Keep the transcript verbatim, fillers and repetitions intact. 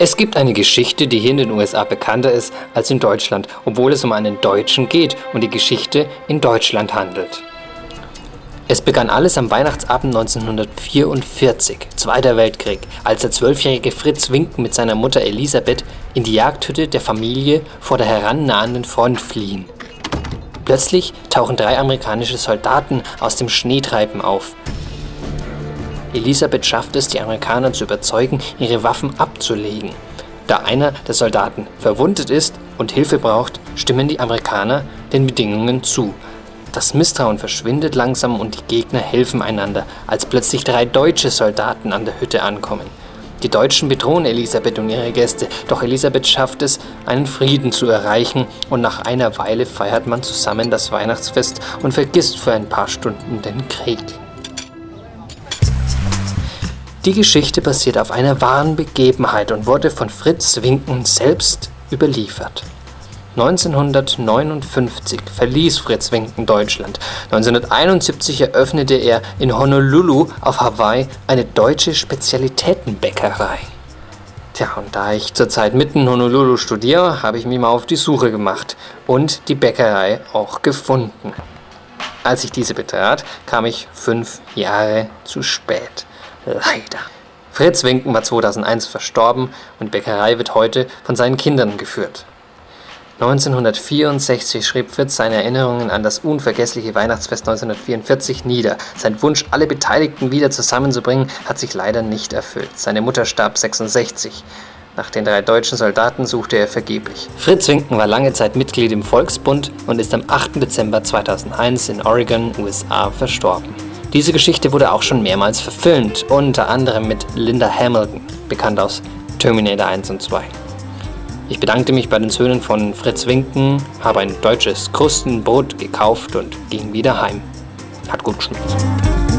Es gibt eine Geschichte, die hier in den U S A bekannter ist als in Deutschland, obwohl es um einen Deutschen geht und die Geschichte in Deutschland handelt. Es begann alles am Weihnachtsabend neunzehnhundertvierundvierzig, Zweiter Weltkrieg, als der zwölfjährige Fritz Winken mit seiner Mutter Elisabeth in die Jagdhütte der Familie vor der herannahenden Front fliehen. Plötzlich tauchen drei amerikanische Soldaten aus dem Schneetreiben auf. Elisabeth schafft es, die Amerikaner zu überzeugen, ihre Waffen abzulegen. Da einer der Soldaten verwundet ist und Hilfe braucht, stimmen die Amerikaner den Bedingungen zu. Das Misstrauen verschwindet langsam und die Gegner helfen einander, als plötzlich drei deutsche Soldaten an der Hütte ankommen. Die Deutschen bedrohen Elisabeth und ihre Gäste, doch Elisabeth schafft es, einen Frieden zu erreichen und nach einer Weile feiert man zusammen das Weihnachtsfest und vergisst für ein paar Stunden den Krieg. Die Geschichte basiert auf einer wahren Begebenheit und wurde von Fritz Winken selbst überliefert. neunzehnhundertneunundfünfzig verließ Fritz Winken Deutschland. neunzehnhunderteinundsiebzig eröffnete er in Honolulu auf Hawaii eine deutsche Spezialitätenbäckerei. Tja, und da ich zurzeit mitten in Honolulu studiere, habe ich mich mal auf die Suche gemacht und die Bäckerei auch gefunden. Als ich diese betrat, kam ich fünf Jahre zu spät. Leider. Fritz Winken war zweitausendeins verstorben und die Bäckerei wird heute von seinen Kindern geführt. neunzehnhundertvierundsechzig schrieb Fritz seine Erinnerungen an das unvergessliche Weihnachtsfest neunzehnhundertvierundvierzig nieder. Sein Wunsch, alle Beteiligten wieder zusammenzubringen, hat sich leider nicht erfüllt. Seine Mutter starb sechsundsechzig. Nach den drei deutschen Soldaten suchte er vergeblich. Fritz Winken war lange Zeit Mitglied im Volksbund und ist am achten Dezember zweitausendeins in Oregon, U S A, verstorben. Diese Geschichte wurde auch schon mehrmals verfilmt, unter anderem mit Linda Hamilton, bekannt aus Terminator eins und zwei. Ich bedankte mich bei den Söhnen von Fritz Winken, habe ein deutsches Krustenbrot gekauft und ging wieder heim. Hat gut geschmeckt.